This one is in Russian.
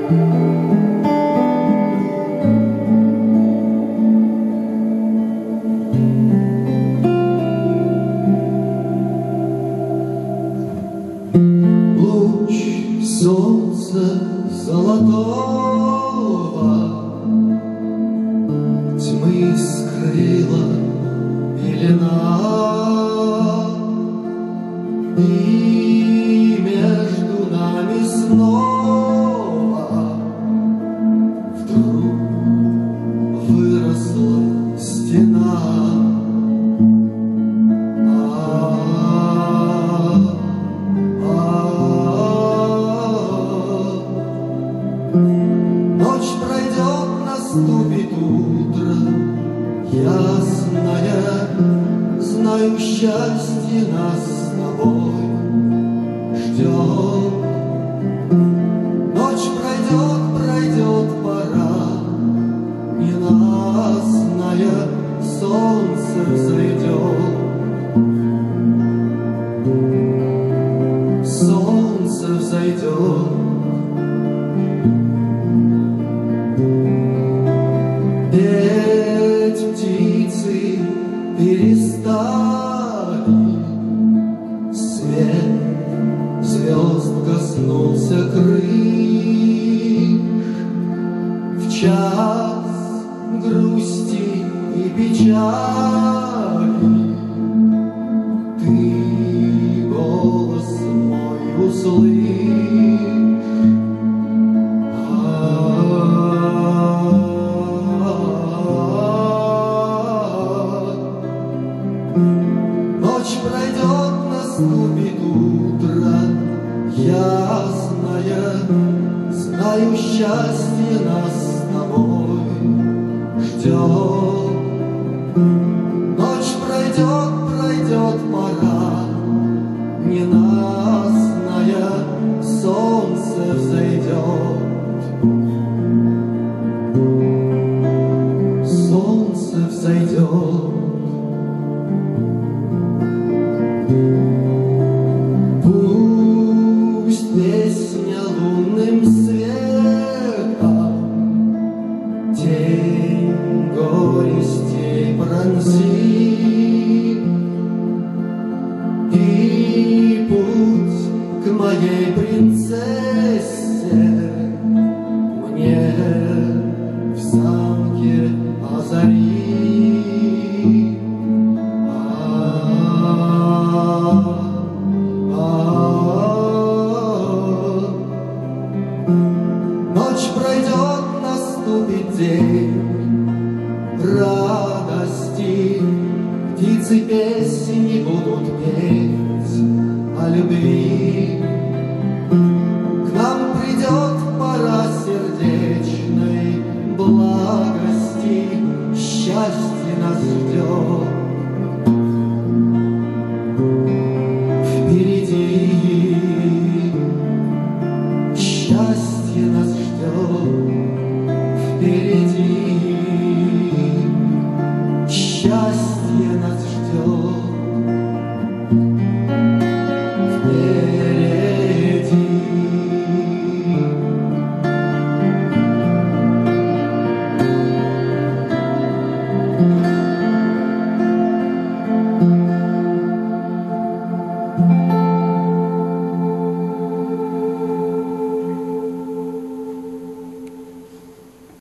Солнца золотого тьмы скрыла пелена, и между нами снова вдруг выросла стена. Ночь пройдет, наступит утро ясное, знаю, счастье нас с тобой ждет. Ночь пройдет, пройдет пора ненастная, солнце взойдет. Солнце взойдет. Петь птицы перестали, свет звезд коснулся крыш. В час грусти и печали ты голос мой услышь. Ночь пройдет, наступит утро ясное, знаю, счастье нас с тобой ждет. Ночь пройдет, пройдет пора ненастная, солнце взойдет. Солнце взойдет. Пусть песня лунным светом тень горести пронзит, и путь к моей принцессе мне в замке озарит. Ночь пройдет, наступит день радости, птицы песни будут петь о любви. К нам придет пора сердечной благости, счастье нас ждет. Впереди счастье нас ждет. Впереди счастье.